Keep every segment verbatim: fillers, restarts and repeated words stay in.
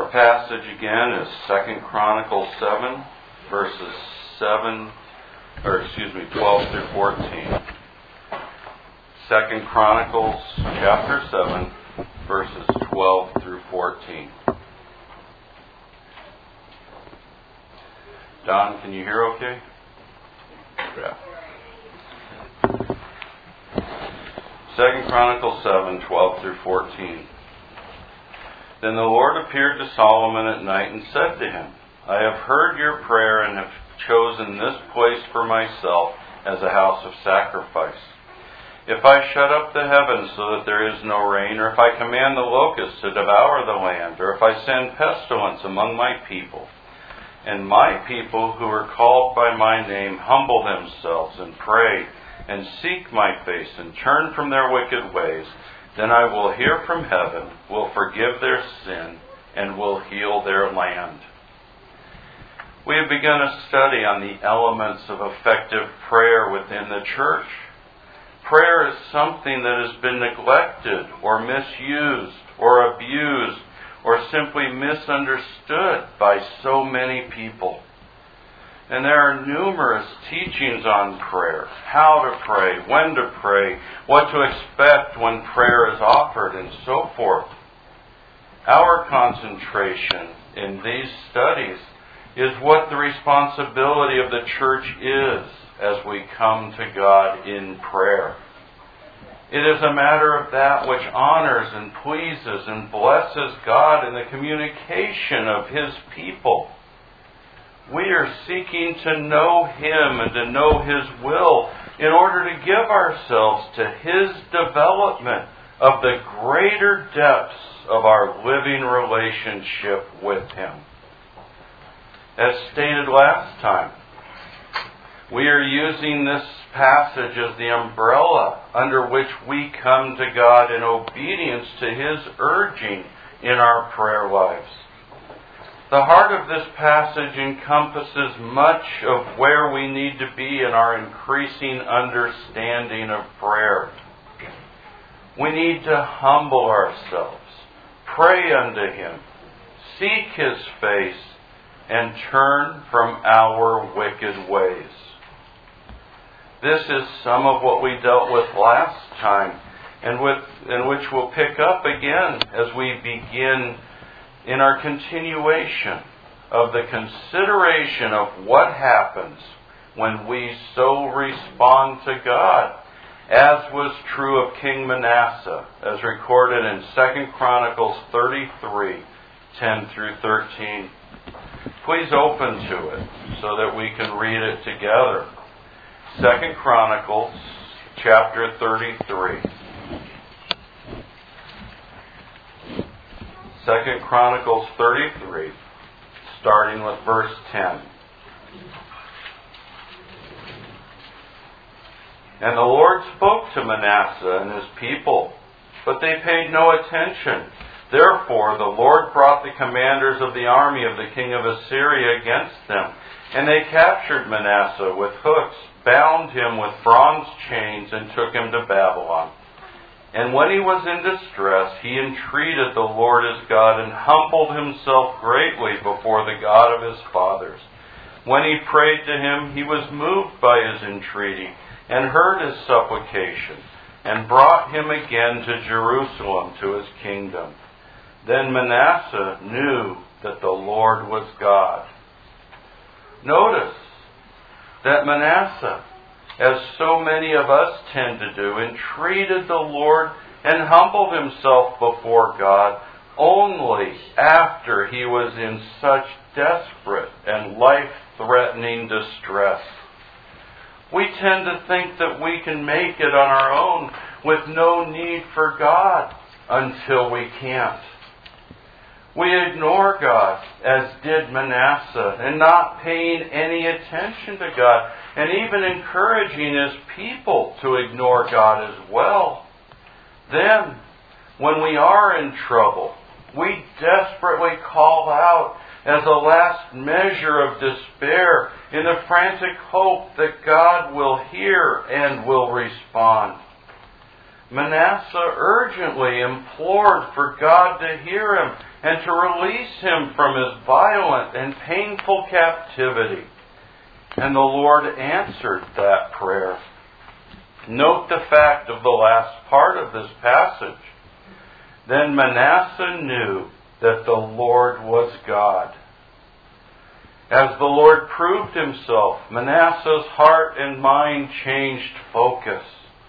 Our passage again is Second Chronicles seven, verses seven, or excuse me, twelve through fourteen. Second Chronicles chapter seven, verses twelve through fourteen. Don, can you hear okay? Yeah. Second Chronicles seven, twelve through fourteen. Then the Lord appeared to Solomon at night and said to him, I have heard your prayer and have chosen this place for myself as a house of sacrifice. If I shut up the heavens so that there is no rain, or if I command the locusts to devour the land, or if I send pestilence among my people, and my people who are called by my name humble themselves and pray and seek my face and turn from their wicked ways, then I will hear from heaven, will forgive their sin, and will heal their land. We have begun a study on the elements of effective prayer within the church. Prayer is something that has been neglected or misused or abused or simply misunderstood by so many people. And there are numerous teachings on prayer, how to pray, when to pray, what to expect when prayer is offered, and so forth. Our concentration in these studies is what the responsibility of the church is as we come to God in prayer. It is a matter of that which honors and pleases and blesses God in the communication of His people. We are seeking to know Him and to know His will in order to give ourselves to His development of the greater depths of our living relationship with Him. As stated last time, we are using this passage as the umbrella under which we come to God in obedience to His urging in our prayer lives. The heart of this passage encompasses much of where we need to be in our increasing understanding of prayer. We need to humble ourselves, pray unto Him, seek His face, and turn from our wicked ways. This is some of what we dealt with last time, and with and which we'll pick up again as we begin in our continuation of the consideration of what happens when we so respond to God, as was true of King Manasseh, as recorded in Second Chronicles thirty-three, ten through thirteen. Please open to it so that we can read it together. Second Chronicles chapter thirty-three. Second Chronicles thirty-three, starting with verse ten. And the Lord spoke to Manasseh and his people, but they paid no attention. Therefore the Lord brought the commanders of the army of the king of Assyria against them, and they captured Manasseh with hooks, bound him with bronze chains, and took him to Babylon. And when he was in distress, he entreated the Lord his God and humbled himself greatly before the God of his fathers. When he prayed to him, he was moved by his entreaty and heard his supplication and brought him again to Jerusalem to his kingdom. Then Manasseh knew that the Lord was God. Notice that Manasseh, as so many of us tend to do, entreated the Lord and humbled himself before God only after he was in such desperate and life-threatening distress. We tend to think that we can make it on our own with no need for God until we can't. We ignore God, as did Manasseh, and not paying any attention to God, and even encouraging his people to ignore God as well. Then, when we are in trouble, we desperately call out as a last measure of despair in the frantic hope that God will hear and will respond. Manasseh urgently implored for God to hear him and to release him from his violent and painful captivity. And the Lord answered that prayer. Note the fact of the last part of this passage. Then Manasseh knew that the Lord was God. As the Lord proved himself, Manasseh's heart and mind changed focus.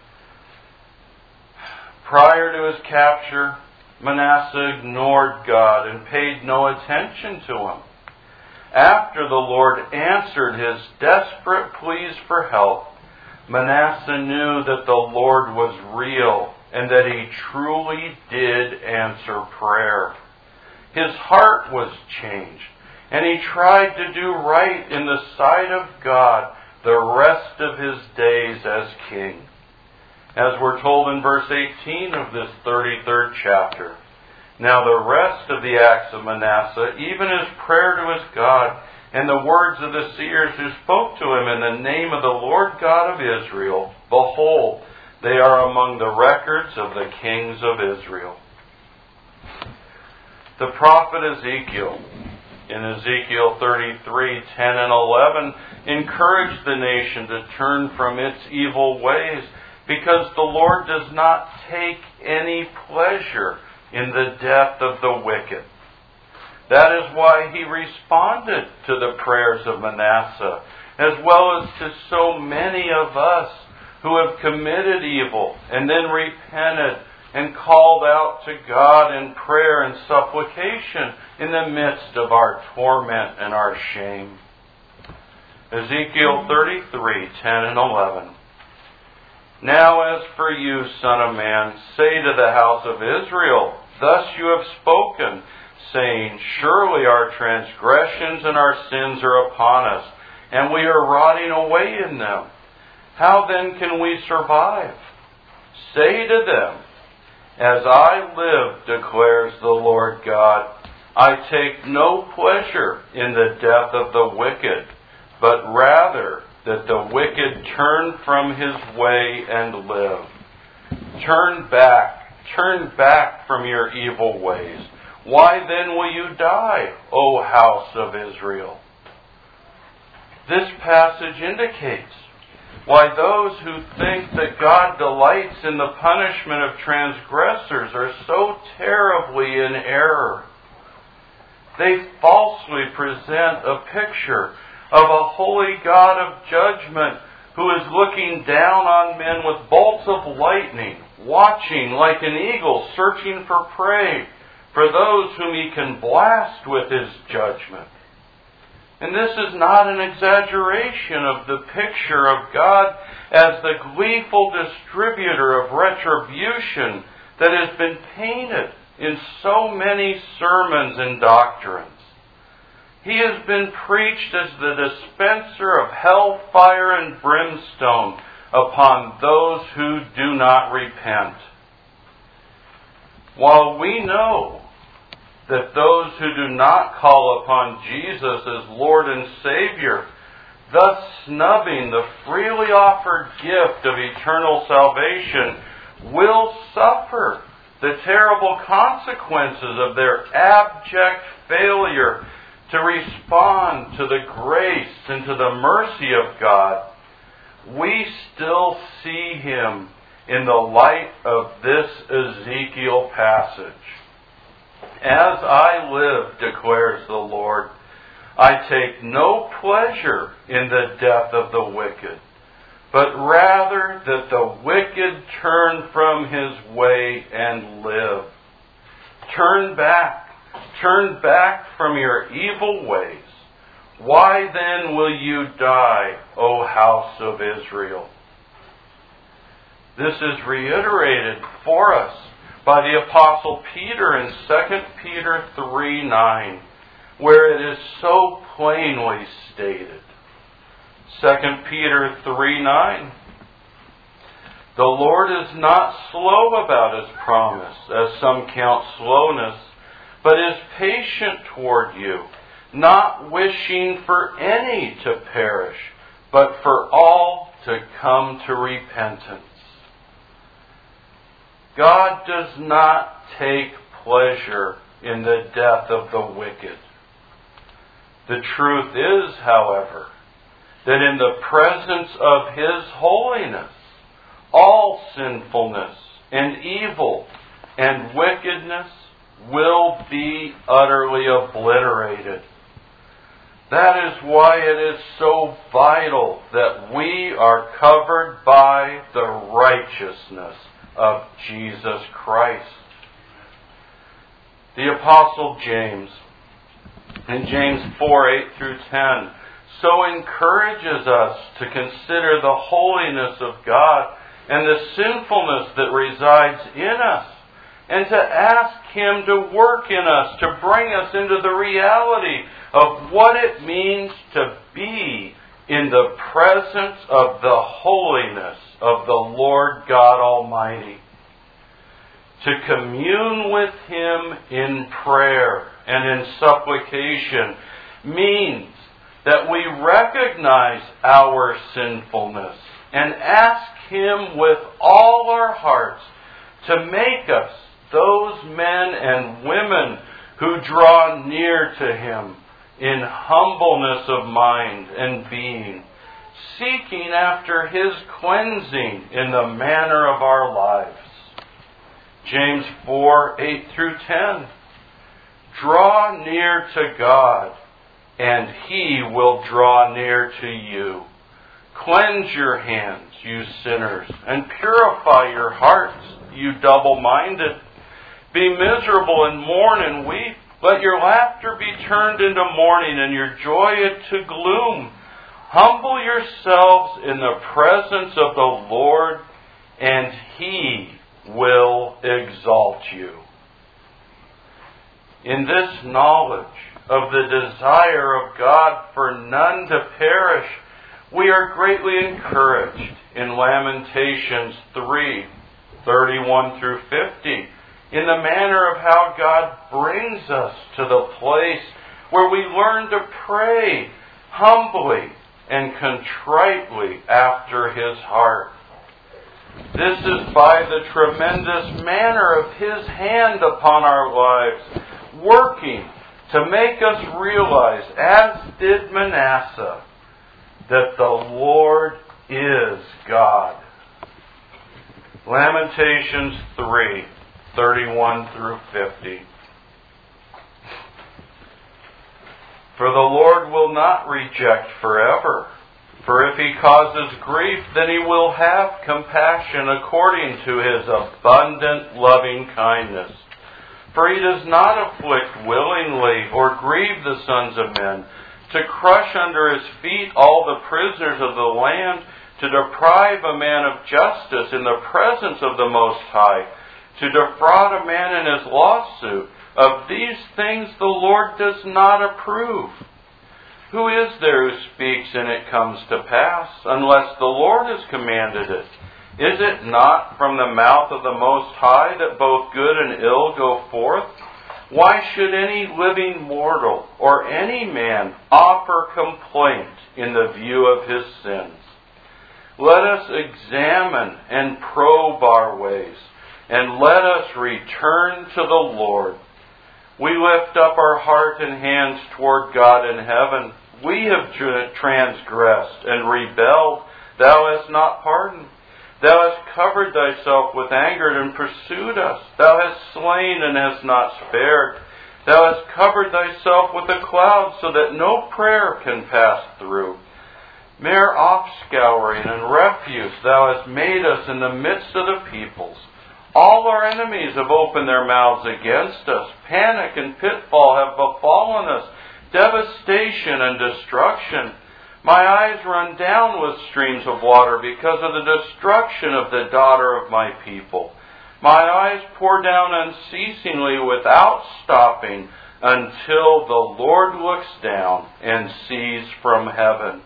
Prior to his capture, Manasseh ignored God and paid no attention to him. After the Lord answered his desperate pleas for help, Manasseh knew that the Lord was real and that he truly did answer prayer. His heart was changed, and he tried to do right in the sight of God the rest of his days as king. As we're told in verse eighteen of this thirty-third chapter, now the rest of the acts of Manasseh, even his prayer to his God, and the words of the seers who spoke to him in the name of the Lord God of Israel, behold, they are among the records of the kings of Israel. The prophet Ezekiel, in Ezekiel thirty-three, ten and eleven, encouraged the nation to turn from its evil ways, because the Lord does not take any pleasure in the death of the wicked. That is why he responded to the prayers of Manasseh, as well as to so many of us who have committed evil and then repented and called out to God in prayer and supplication in the midst of our torment and our shame. Ezekiel thirty-three, ten and eleven. Now as for you, son of man, say to the house of Israel, thus you have spoken, saying, surely our transgressions and our sins are upon us, and we are rotting away in them. How then can we survive? Say to them, as I live, declares the Lord God, I take no pleasure in the death of the wicked, but rather that the wicked turn from his way and live. Turn back, turn back from your evil ways. Why then will you die, O house of Israel? This passage indicates why those who think that God delights in the punishment of transgressors are so terribly in error. They falsely present a picture of a holy God of judgment who is looking down on men with bolts of lightning, watching like an eagle searching for prey, for those whom he can blast with his judgment. And this is not an exaggeration of the picture of God as the gleeful distributor of retribution that has been painted in so many sermons and doctrines. He has been preached as the dispenser of hell, fire, and brimstone upon those who do not repent. While we know that those who do not call upon Jesus as Lord and Savior, thus snubbing the freely offered gift of eternal salvation, will suffer the terrible consequences of their abject failure to respond to the grace and to the mercy of God, we still see Him in the light of this Ezekiel passage. As I live, declares the Lord, I take no pleasure in the death of the wicked, but rather that the wicked turn from his way and live. Turn back, turn back from your evil ways. Why then will you die, O house of Israel? This is reiterated for us by the Apostle Peter in Second Peter three nine, where it is so plainly stated. Second Peter three nine. The Lord is not slow about His promise, as some count slowness, but is patient toward you, not wishing for any to perish, but for all to come to repentance. God does not take pleasure in the death of the wicked. The truth is, however, that in the presence of His holiness, all sinfulness and evil and wickedness will be utterly obliterated. That is why it is so vital that we are covered by the righteousness of Jesus Christ. The Apostle James, in James four, eight through ten, so encourages us to consider the holiness of God and the sinfulness that resides in us, and to ask Him to work in us, to bring us into the reality of what it means to be in the presence of the holiness of the Lord God Almighty. To commune with Him in prayer and in supplication means that we recognize our sinfulness and ask Him with all our hearts to make us those men and women who draw near to Him in humbleness of mind and being, seeking after His cleansing in the manner of our lives. James four, eight through ten. Draw near to God, and He will draw near to you. Cleanse your hands, you sinners, and purify your hearts, you double-minded. Be miserable and mourn and weep. Let your laughter be turned into mourning and your joy into gloom. Humble yourselves in the presence of the Lord, and He will exalt you. In this knowledge of the desire of God for none to perish, we are greatly encouraged in Lamentations three, thirty-one through fifty, in the manner of how God brings us to the place where we learn to pray humbly and contritely after His heart. This is by the tremendous manner of His hand upon our lives, working to make us realize, as did Manasseh, that the Lord is God. Lamentations three, thirty-one through fifty. For the Lord will not reject forever. For if He causes grief, then He will have compassion according to His abundant loving kindness. For He does not afflict willingly or grieve the sons of men, to crush under His feet all the prisoners of the land, to deprive a man of justice in the presence of the Most High, to defraud a man in his lawsuit. Of these things the Lord does not approve. Who is there who speaks and it comes to pass, unless the Lord has commanded it? Is it not from the mouth of the Most High that both good and ill go forth? Why should any living mortal or any man offer complaint in the view of his sins? Let us examine and probe our ways, and let us return to the Lord. We lift up our heart and hands toward God in heaven. We have transgressed and rebelled. Thou hast not pardoned. Thou hast covered Thyself with anger and pursued us. Thou hast slain and hast not spared. Thou hast covered Thyself with a cloud so that no prayer can pass through. Mere offscouring and refuse Thou hast made us in the midst of the peoples. All our enemies have opened their mouths against us. Panic and pitfall have befallen us. Devastation and destruction. My eyes run down with streams of water because of the destruction of the daughter of my people. My eyes pour down unceasingly without stopping until the Lord looks down and sees from heaven.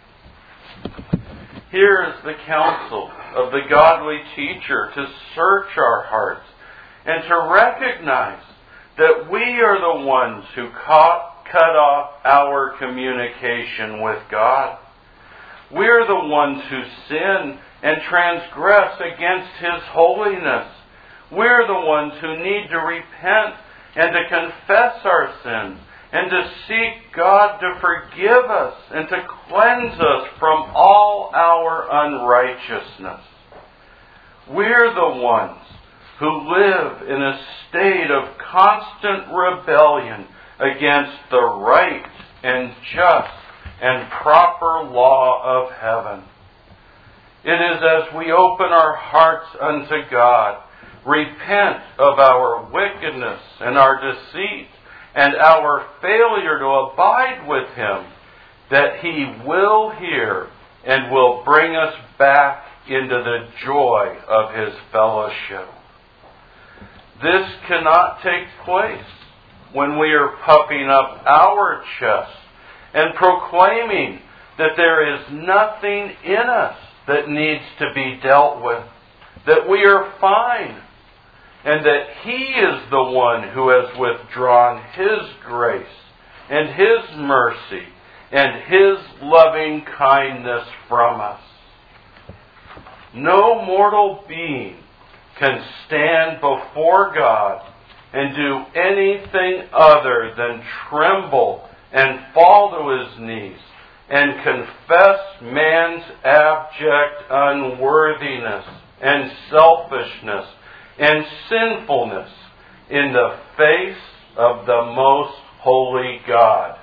Here is the counsel of the godly teacher to search our hearts and to recognize that we are the ones who caught, cut off our communication with God. We're the ones who sin and transgress against His holiness. We're the ones who need to repent and to confess our sins and to seek God to forgive us and to cleanse us from all our unrighteousness. We're the ones who live in a state of constant rebellion against the right and just and proper law of heaven. It is as we open our hearts unto God, repent of our wickedness and our deceit and our failure to abide with Him, that He will hear and will bring us back into the joy of His fellowship. This cannot take place when we are puffing up our chests and proclaiming that there is nothing in us that needs to be dealt with, that we are fine, and that He is the one who has withdrawn His grace and His mercy and His loving kindness from us. No mortal being can stand before God and do anything other than tremble and fall to his knees and confess man's abject unworthiness and selfishness and sinfulness in the face of the most holy God.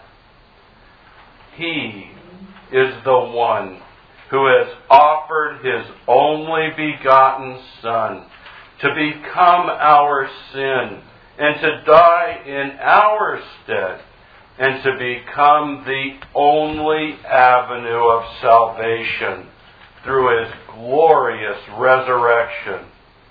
He is the one who has offered His only begotten Son to become our sin and to die in our stead and to become the only avenue of salvation through His glorious resurrection.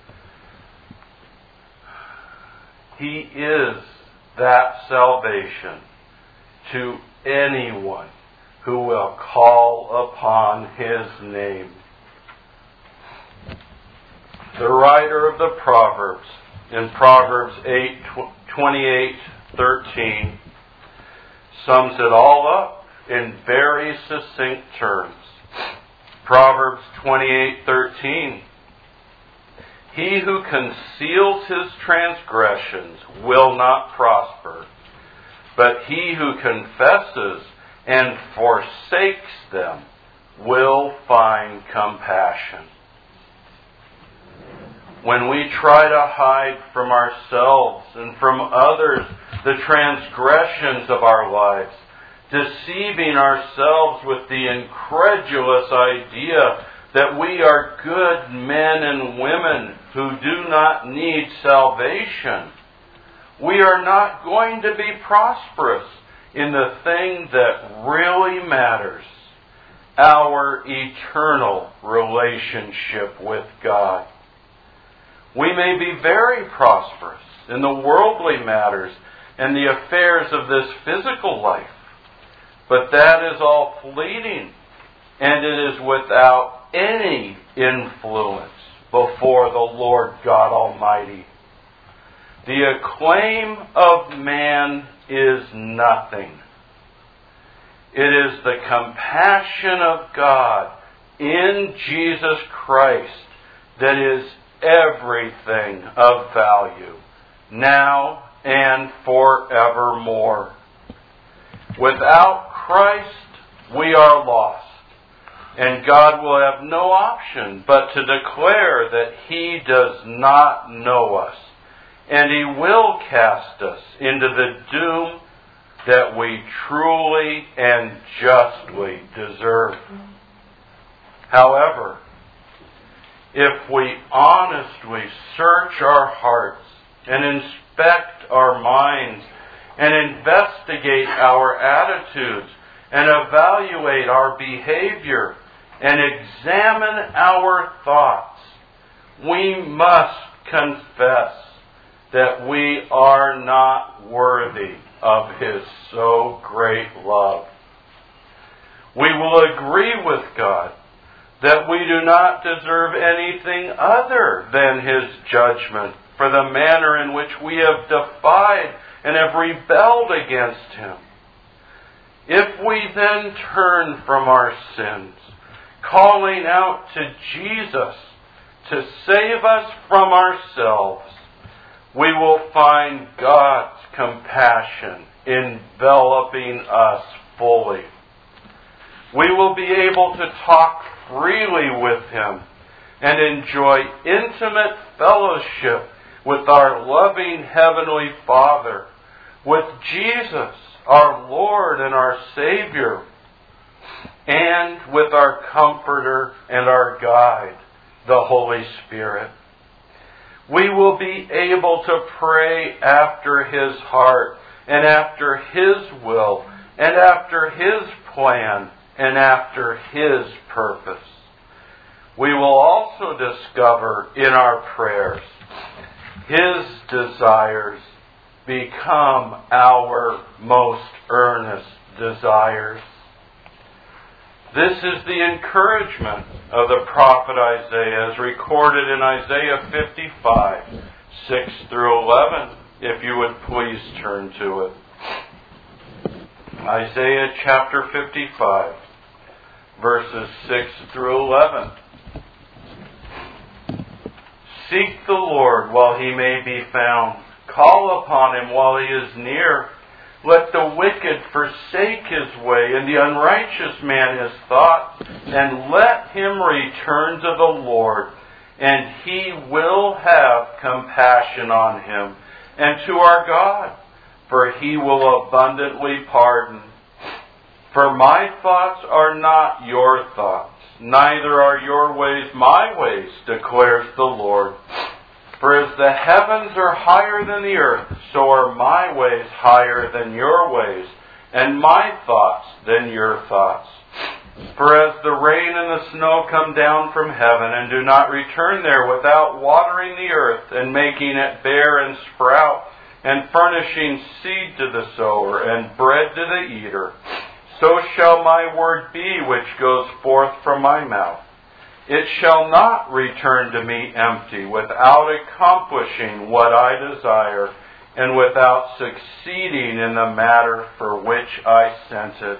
He is that salvation to anyone who will call upon His name. The writer of the Proverbs, in Proverbs eight, twenty-eight, thirteen, sums it all up in very succinct terms. Proverbs twenty-eight, thirteen. He who conceals his transgressions will not prosper, but he who confesses and forsakes them will find compassion. When we try to hide from ourselves and from others the transgressions of our lives, deceiving ourselves with the incredulous idea that we are good men and women who do not need salvation, we are not going to be prosperous in the thing that really matters, our eternal relationship with God. We may be very prosperous in the worldly matters and the affairs of this physical life, but that is all fleeting, and it is without any influence before the Lord God Almighty. The acclaim of man is nothing. It is the compassion of God in Jesus Christ that is everything of value, now and forevermore. Without Christ, we are lost, and God will have no option but to declare that He does not know us, and He will cast us into the doom that we truly and justly deserve. However, if we honestly search our hearts and inspect our minds and investigate our attitudes and evaluate our behavior and examine our thoughts, we must confess that we are not worthy of His so great love. We will agree with God that we do not deserve anything other than His judgment for the manner in which we have defied and have rebelled against Him. If we then turn from our sins, calling out to Jesus to save us from ourselves We will find God's compassion enveloping us fully. We will be able to talk freely with Him and enjoy intimate fellowship with our loving Heavenly Father, with Jesus, our Lord and our Savior, and with our Comforter and our Guide, the Holy Spirit. We will be able to pray after His heart and after His will and after His plan and after His purpose. We will also discover in our prayers His desires become our most earnest desires. This is the encouragement of the prophet Isaiah as recorded in Isaiah fifty-five, six through eleven, if you would please turn to it. Isaiah chapter fifty-five, verses six through eleven. Seek the Lord while He may be found. Call upon Him while He is near. Let the wicked forsake his way, and the unrighteous man his thoughts, and let him return to the Lord, and He will have compassion on him, and to our God, for He will abundantly pardon. For my thoughts are not your thoughts, neither are your ways my ways, declares the Lord. For as the heavens are higher than the earth, so are my ways higher than your ways, and my thoughts than your thoughts. For as the rain and the snow come down from heaven, and do not return there without watering the earth, and making it bear and sprout, and furnishing seed to the sower, and bread to the eater, so shall my word be which goes forth from my mouth. It shall not return to me empty, without accomplishing what I desire, and without succeeding in the matter for which I sent it.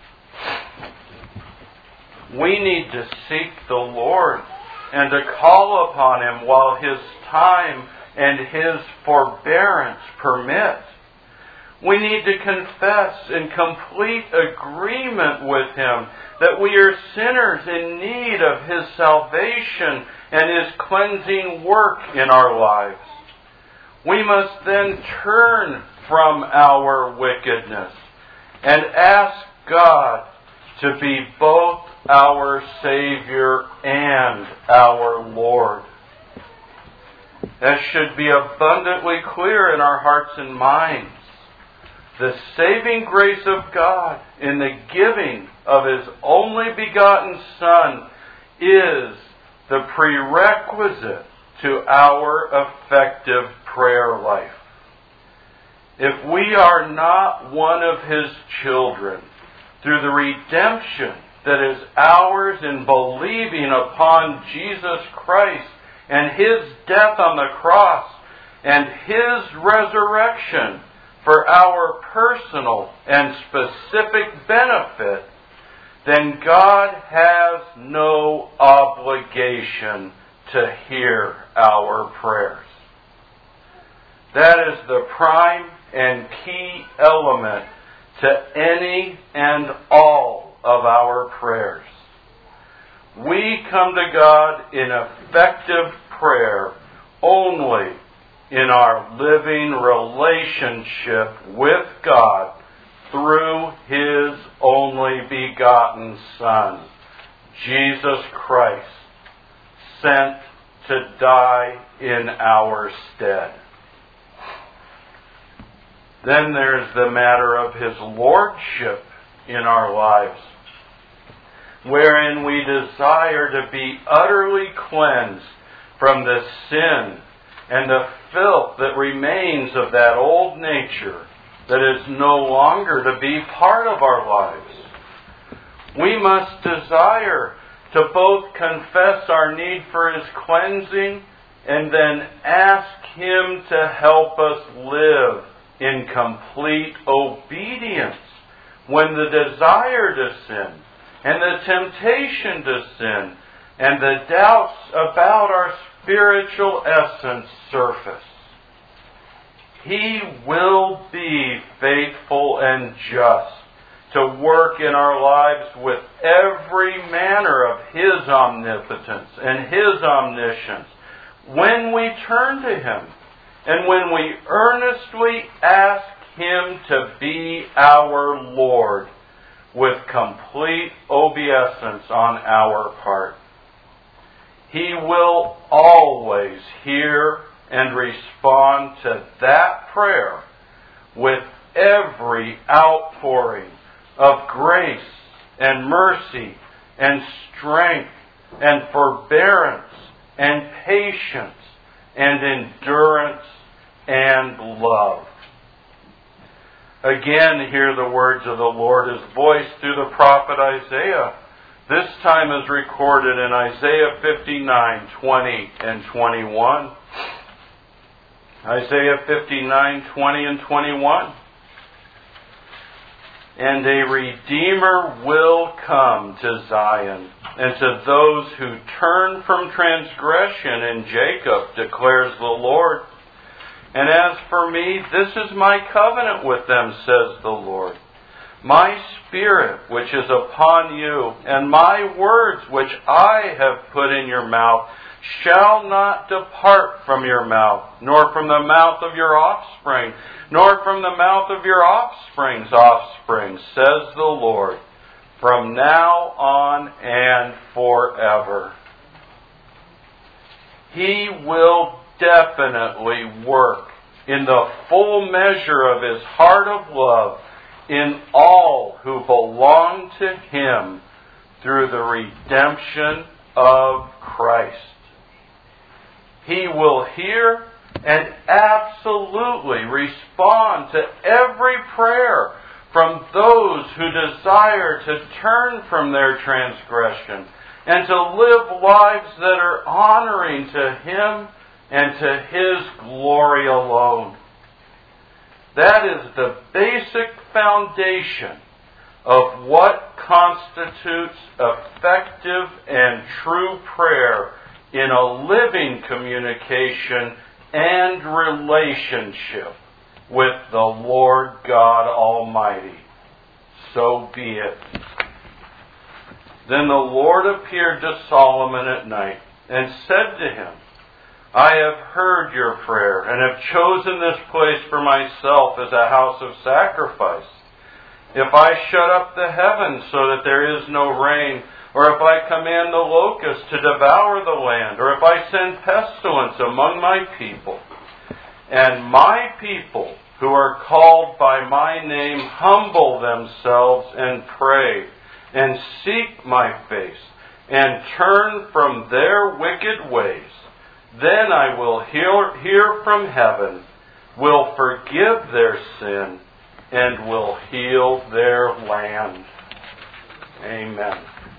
We need to seek the Lord and to call upon Him while His time and His forbearance permit. We need to confess in complete agreement with Him that we are sinners in need of His salvation and His cleansing work in our lives. We must then turn from our wickedness and ask God to be both our Savior and our Lord. As should be abundantly clear in our hearts and minds, the saving grace of God in the giving of His only begotten Son is the prerequisite to our effective prayer life. If we are not one of His children through the redemption that is ours in believing upon Jesus Christ and His death on the cross and His resurrection for our personal and specific benefit, then God has no obligation to hear our prayers. That is the prime and key element to any and all of our prayers. We come to God in effective prayer only in our living relationship with God through His only begotten Son, Jesus Christ, sent to die in our stead. Then there's the matter of His lordship in our lives, wherein we desire to be utterly cleansed from the sin and the filth that remains of that old nature that is no longer to be part of our lives. We must desire to both confess our need for His cleansing and then ask Him to help us live in complete obedience when the desire to sin and the temptation to sin and the doubts about our spiritual essence surface. He will be faithful and just to work in our lives with every manner of His omnipotence and His omniscience when we turn to Him and when we earnestly ask Him to be our Lord with complete obeisance on our part. He will always hear and respond to that prayer with every outpouring of grace and mercy and strength and forbearance and patience and endurance and love. Again, hear the words of the Lord as voiced through the prophet Isaiah. This time is recorded in Isaiah fifty-nine, twenty and twenty-one. Isaiah fifty-nine, twenty and twenty-one. And a Redeemer will come to Zion, and to those who turn from transgression in Jacob, declares the Lord. And as for me, this is my covenant with them, says the Lord. My Spirit which is upon you, and my words which I have put in your mouth, shall not depart from your mouth, nor from the mouth of your offspring, nor from the mouth of your offspring's offspring, says the Lord, from now on and forever. He will definitely work in the full measure of His heart of love in all who belong to Him through the redemption of Christ. He will hear and absolutely respond to every prayer from those who desire to turn from their transgression and to live lives that are honoring to Him and to His glory alone. That is the basic foundation of what constitutes effective and true prayer in a living communication and relationship with the Lord God Almighty. So be it. Then the Lord appeared to Solomon at night and said to him, I have heard your prayer and have chosen this place for myself as a house of sacrifice. If I shut up the heavens so that there is no rain, or if I command the locusts to devour the land, or if I send pestilence among my people, and my people who are called by my name humble themselves and pray, and seek my face, and turn from their wicked ways, then I will hear, hear from heaven, will forgive their sin, and will heal their land. Amen.